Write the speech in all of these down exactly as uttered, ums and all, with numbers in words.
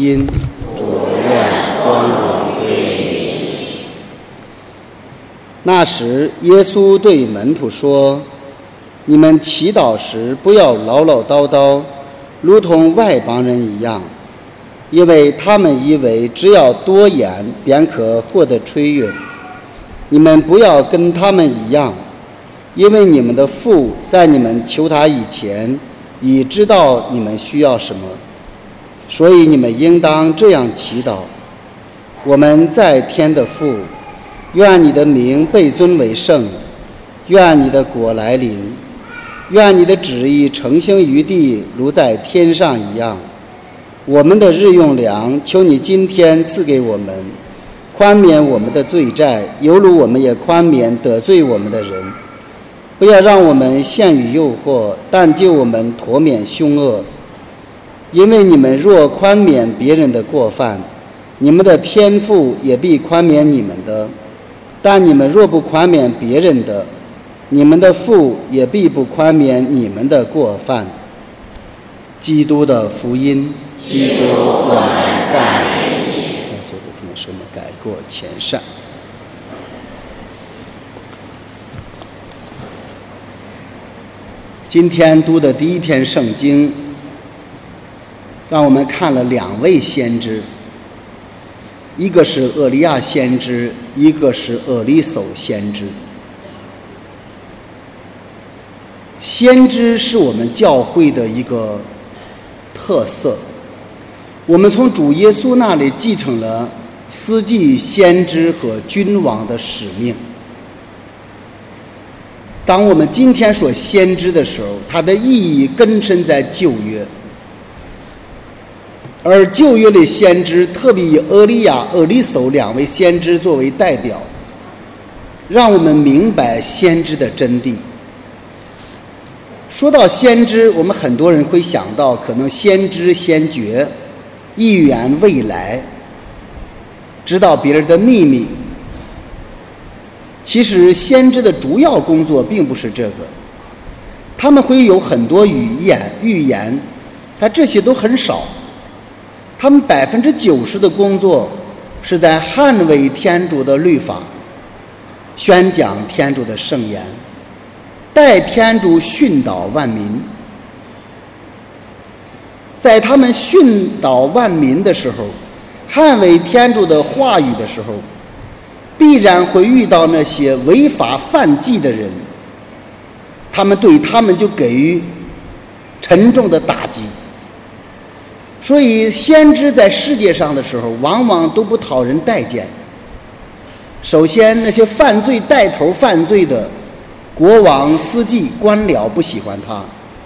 音。主愿光荣归你。那时，耶稣对门徒说：“你们祈祷时，不要唠唠叨叨，如同外邦人一样，因为他们以为只要多言，便可获得吹允。你们不要跟他们一样，因为你们的父在你们求他以前，已知道你们需要什么，所以你们应当这样祈祷：我们在天的父，愿你的名被尊为圣，愿你的国来临，愿你的旨意承行于地，如在天上一样。我们的日用粮，求你今天赐给我们，宽免我们的罪债，犹如我们也宽免得罪我们的人。不要让我们陷于诱惑，但救我们脱免凶恶。因为你们若宽免别人的过犯，你们的天父也必宽免你们的；但你们若不宽免别人的，你们的父也必不宽免你们的过犯。”基督的福音。基督，我们赞美你。所有的父母使我们改过迁善。今天读的第一篇圣经，让我们看了两位先知，一个是厄利亚先知，一个是厄利叟先知。先知是我们教会的一个特色，我们从主耶稣那里继承了司祭、先知和君王的使命。当我们今天说先知的时候，它的意义根深在旧约，而旧约的先知特别以厄利亚、厄利叟两位先知作为代表，让我们明白先知的真谛。说到先知，我们很多人会想到可能先知先觉，预言未来，知道别人的秘密。其实先知的主要工作并不是这个，他们会有很多语言预言，但这些都很少。他们百分之九十的工作是在捍卫天主的律法，宣讲天主的圣言，代天主训导万民。在他们训导万民的时候，捍卫天主的话语的时候，必然会遇到那些违法犯纪的人，他们对他们就给予沉重的打击。所以先知在世界上的时候往往都不讨人待见。首先，那些犯罪带头犯罪的国王、司祭、官僚不喜欢他，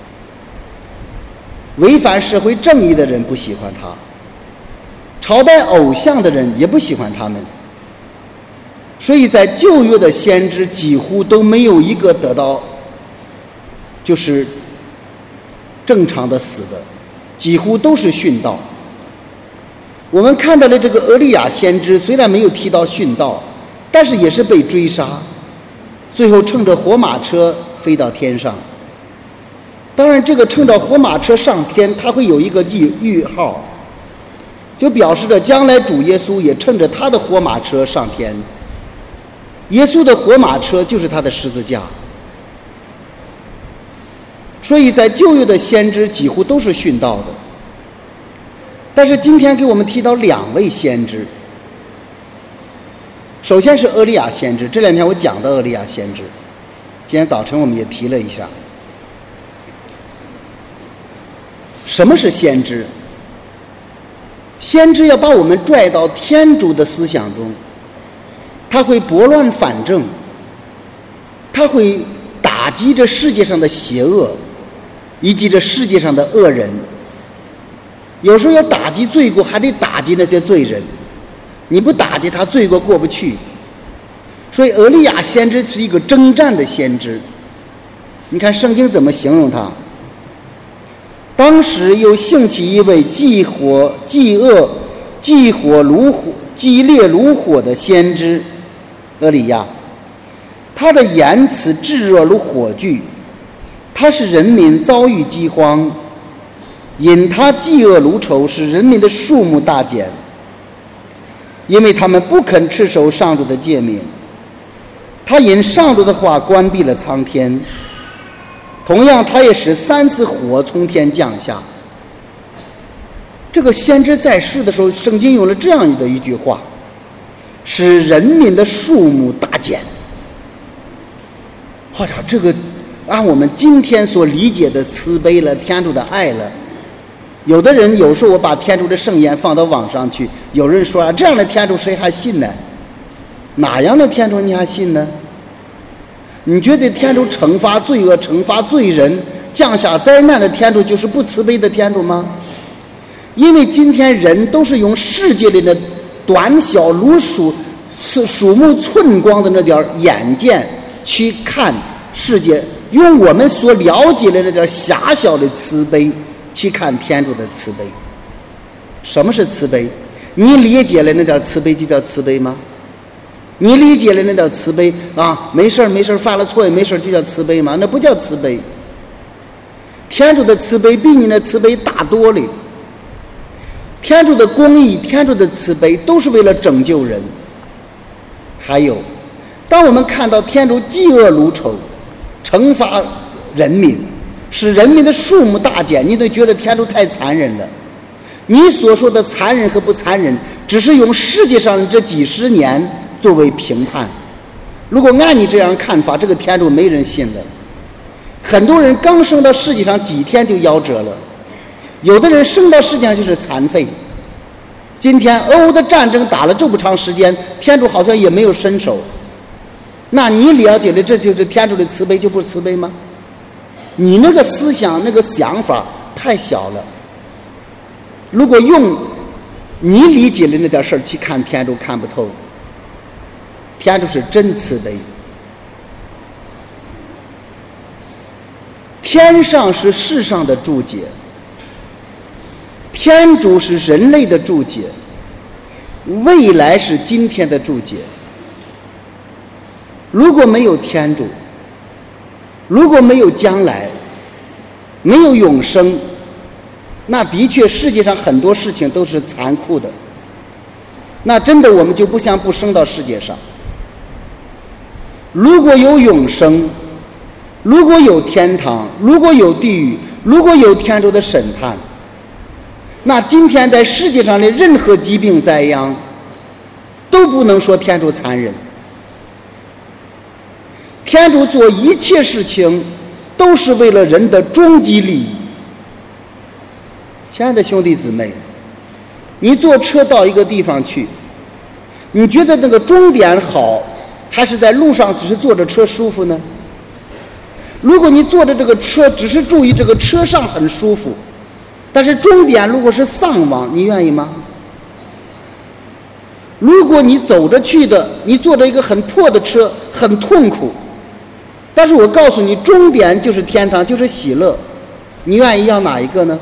违反社会正义的人不喜欢他，朝拜偶像的人也不喜欢他们。所以在旧约的先知几乎都没有一个得到就是正常的死的，几乎都是殉道。我们看到的这个厄利亚先知虽然没有提到殉道，但是也是被追杀，最后乘着火马车飞到天上。当然这个乘着火马车上天，它会有一个预预号，就表示着将来主耶稣也乘着他的火马车上天。耶稣的火马车就是他的十字架。所以在旧约的先知几乎都是殉道的。但是今天给我们提到两位先知，首先是厄利亚先知，这两天我讲到厄利亚先知，今天早晨我们也提了一下。什么是先知？先知要把我们拽到天主的思想中，他会拨乱反正，他会打击这世界上的邪恶以及这世界上的恶人。有时候要打击罪过，还得打击那些罪人，你不打击他，罪过过不去。所以厄利亚先知是一个征战的先知。你看圣经怎么形容他？当时又兴起一位既火既恶既火如火激烈如火的先知厄利亚，他的言辞炙热如火炬，他使人民遭遇饥荒， 因他嫉恶如仇，使人民的数目大减，因为他们不肯持守上主的诫命。他因上主的话关闭了苍天，同样他也使三次火从天降下。这个先知在世的时候，圣经用了这样的一句话，使人民的数目大减。好像这个按我们今天所理解的慈悲了，天主的爱了，有的人有时候我把天主的圣言放到网上去，有人说啊，这样的天主谁还信呢？哪样的天主你还信呢？你觉得天主惩罚罪恶、惩罚罪人、降下灾难的天主就是不慈悲的天主吗？因为今天人都是用世界里的短小如鼠鼠目寸光的那点眼见去看世界，用我们所了解的那点狭小的慈悲去看天主的慈悲。什么是慈悲？你理解了那点慈悲就叫慈悲吗？你理解了那点慈悲啊，没事没事犯了错也没事就叫慈悲吗？那不叫慈悲。天主的慈悲比你的慈悲大多了。天主的公义、天主的慈悲都是为了拯救人。还有，当我们看到天主嫉恶如仇，惩罚人民，使人民的数目大减，你都觉得天主太残忍了。你所说的残忍和不残忍，只是用世界上这几十年作为评判。如果按你这样看法，这个天主没人信的。很多人刚生到世界上几天就夭折了，有的人生到世界上就是残废。今天俄乌的战争打了这么长时间，天主好像也没有伸手。那你了解了这就是天主的慈悲就不是慈悲吗？你那个思想那个想法太小了。如果用你理解的那点事儿去看天主，看不透。天主是真慈悲。天上是世上的注解，天主是人类的注解，未来是今天的注解。如果没有天主，如果没有将来，没有永生，那的确世界上很多事情都是残酷的，那真的我们就不像不生到世界上。如果有永生，如果有天堂，如果有地狱，如果有天主的审判，那今天在世界上的任何疾病灾殃都不能说天主残忍。天主做一切事情都是为了人的终极利益。亲爱的兄弟姊妹，你坐车到一个地方去，你觉得那个终点好，还是在路上只是坐着车舒服呢？如果你坐着这个车只是注意这个车上很舒服，但是终点如果是丧亡，你愿意吗？如果你走着去的，你坐着一个很破的车，很痛苦，但是我告诉你，终点就是天堂，就是喜乐，你愿意要哪一个呢？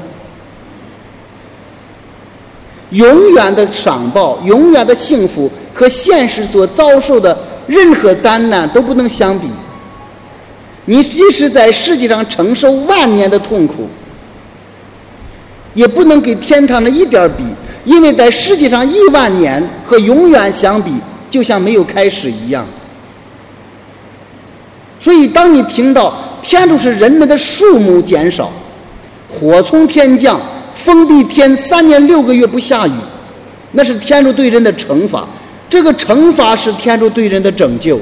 永远的赏报，永远的幸福和现实所遭受的任何灾难都不能相比。你即使在世界上承受万年的痛苦，也不能给天堂的一点比，因为在世界上亿万年和永远相比，就像没有开始一样。所以当你听到天主是人们的数目减少，火从天降，封闭天三年六个月不下雨，那是天主对人的惩罚，这个惩罚是天主对人的拯救。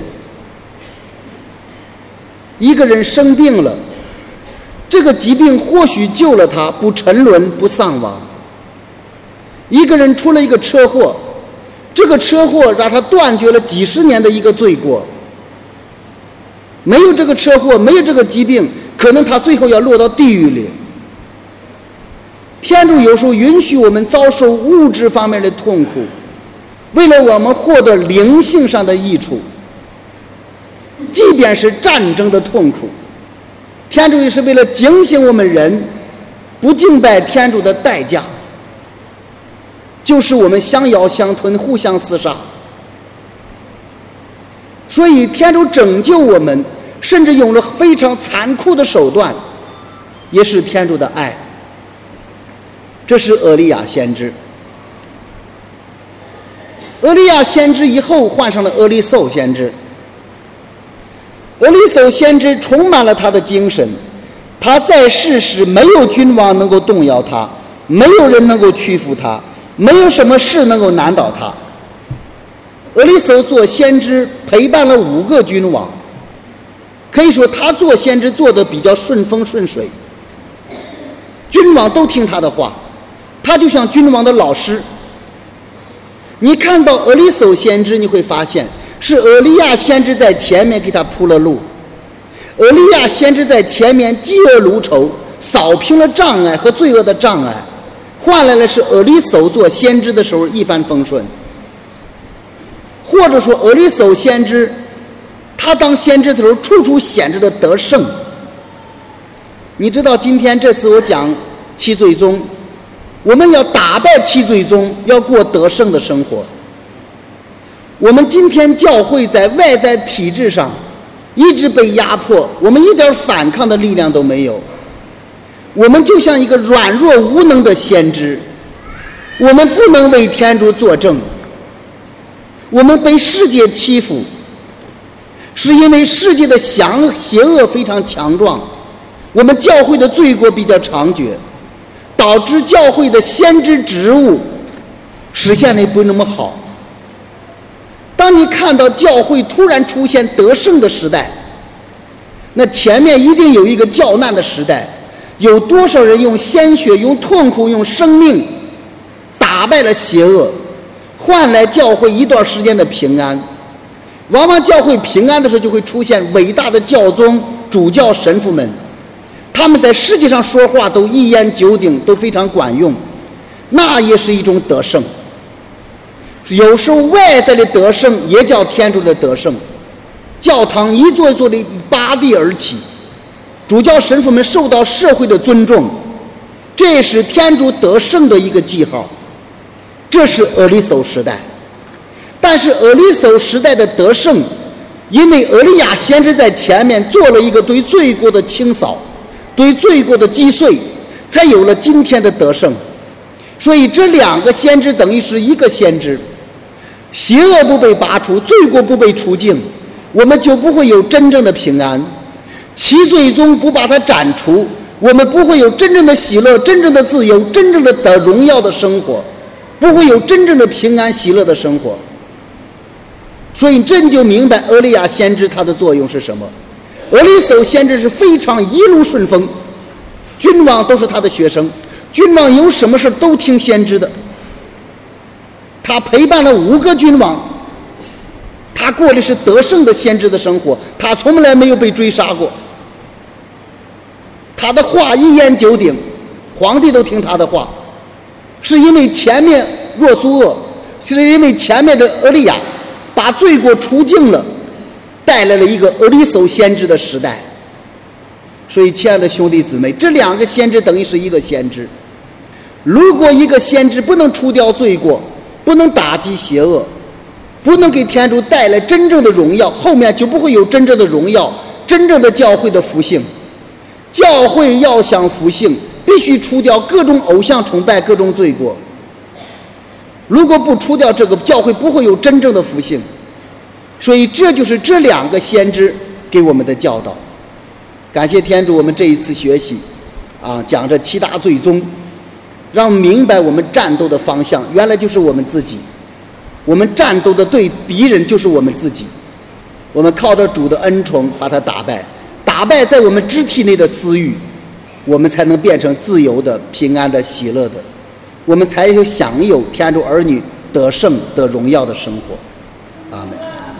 一个人生病了，这个疾病或许救了他，不沉沦不丧亡。一个人出了一个车祸，这个车祸让他断绝了几十年的一个罪过。没有这个车祸，没有这个疾病，可能他最后要落到地狱里。天主有时候允许我们遭受物质方面的痛苦，为了我们获得灵性上的益处。即便是战争的痛苦，天主也是为了警醒我们人不敬拜天主的代价，就是我们相咬相吞，互相厮杀。所以天主拯救我们，甚至用了非常残酷的手段，也是天主的爱。 这是俄利亚先知。俄利亚先知以后换上了俄利叟先知。俄利叟先知充满了他的精神，他在世时没有君王能够动摇他，没有人能够屈服他，没有什么事能够难倒他。俄利叟做先知陪伴了五个君王，可以说他做先知做得比较顺风顺水，君王都听他的话，他就像君王的老师。你看到俄利叟先知，你会发现是俄利亚先知在前面给他铺了路，俄利亚先知在前面积恶如仇，扫平了障碍和罪恶的障碍，换来了是俄利叟做先知的时候一帆风顺。或者说俄利叟先知他当先知的时候处处显着的得胜。你知道今天这次我讲七罪宗，我们要打败七罪宗，要过得胜的生活。我们今天教会在外在体制上一直被压迫，我们一点反抗的力量都没有，我们就像一个软弱无能的先知，我们不能为天主作证，我们被世界欺负，是因为世界的强邪恶非常强壮，我们教会的罪过比较猖獗，导致教会的先知职务实现的不那么好。当你看到教会突然出现得胜的时代，那前面一定有一个较难的时代，有多少人用鲜血、用痛苦、用生命打败了邪恶，换来教会一段时间的平安。往往教会平安的时候，就会出现伟大的教宗、主教、神父们，他们在世界上说话都一言九鼎，都非常管用，那也是一种得胜。有时候外在的得胜也叫天主的得胜，教堂一座一座的拔地而起，主教神父们受到社会的尊重，这也是天主得胜的一个记号。这是俄利叟时代。但是俄利叟时代的得胜，因为俄利亚先知在前面做了一个对罪过的清扫，对罪过的击碎，才有了今天的得胜。所以这两个先知等于是一个先知，邪恶不被拔除，罪过不被除净，我们就不会有真正的平安。其罪宗不把它斩除，我们不会有真正的喜乐、真正的自由、真正的得荣耀的生活，不会有真正的平安喜乐的生活。所以这就明白俄利亚先知他的作用是什么。俄利叟先知是非常一路顺风，君王都是他的学生，君王有什么事都听先知的。他陪伴了五个君王，他过的是得胜的先知的生活，他从来没有被追杀过，他的话一言九鼎，皇帝都听他的话，是因为前面若苏厄，是因为前面的俄利亚把罪过除净了，带来了一个俄利叟先知的时代。所以亲爱的兄弟姊妹，这两个先知等于是一个先知。如果一个先知不能除掉罪过，不能打击邪恶，不能给天主带来真正的荣耀，后面就不会有真正的荣耀，真正的教会的复兴。教会要想复兴，必须除掉各种偶像崇拜、各种罪过。如果不除掉这个，教会不会有真正的复兴。所以这就是这两个先知给我们的教导。感谢天主，我们这一次学习啊，讲这七大罪宗，让明白我们战斗的方向原来就是我们自己，我们战斗的对敌人就是我们自己，我们靠着主的恩宠把它打败，打败在我们肢体内的私欲，我们才能变成自由的、平安的、喜乐的，我们才有享有天主儿女得胜得荣耀的生活。阿们。